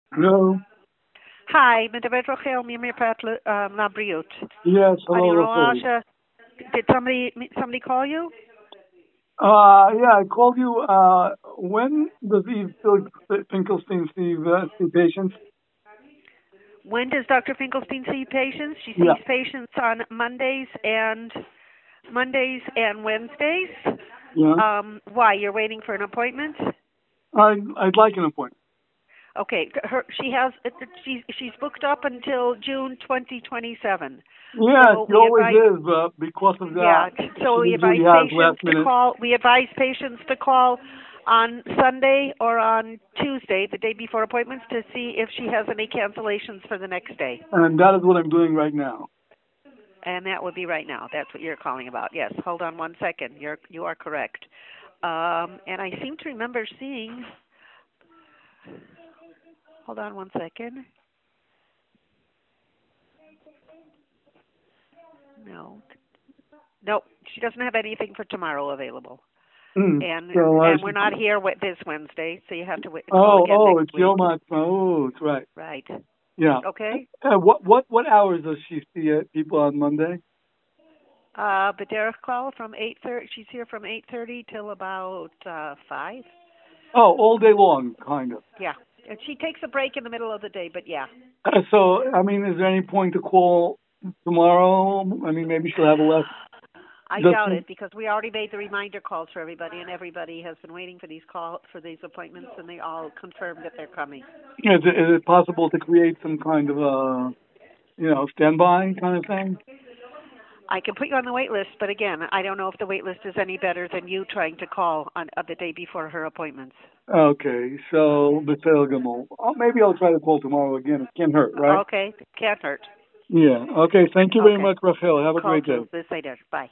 Hello. Hi, מדברת רחל ממרפאת לבריאות. Yes, אני hello, רואה Rachel. did somebody call you? Yeah, I called you. When does Eve Finkelstein see patients? When does Dr. Finkelstein see patients? She Yeah, sees patients on Mondays and Wednesdays. yeah. Why? You're waiting for an appointment? I'd like an appointment. Okay, she's booked up until June 2027. Yeah, So she we always advise is, but because of that, Yeah, so she we advise usually has patients last to minute, call. We advise patients to call on Sunday or on Tuesday, the day before appointments, to see if she has any cancellations for the next day. and that is what I'm doing right now. And that would be right now. That's what you're calling about. Yes. Hold on one second. You are correct. And I seem to remember seeing. Hold on one second. No, no, she doesn't have anything for tomorrow available. And So, and we're not here with this Wednesday, so you have to call again oh, next it's week. Yom Oh, it's right. Right. Yeah. Okay. What hours does she see people on Monday? Badera call from 8:30. She's here from 8:30 till about 5. Oh, all day long, kind of. Yeah. And she takes a break in the middle of the day, but yeah. So, I mean, is there any point to call tomorrow? I mean, maybe she'll have a less. I Does doubt she, it because we already made the reminder calls for everybody, and everybody has been waiting for these appointments, and they all confirmed that they're coming. is it possible to create some kind of standby kind of thing? I can put you on the wait list, but again, I don't know if the wait list is any better than you trying to call on the day before her appointments. Okay, so maybe I'll try to call tomorrow again. It can't hurt, right? Okay, can't hurt. Yeah. Okay. Thank you very Okay, much, Rachel. Have a call great day. to this later. Bye.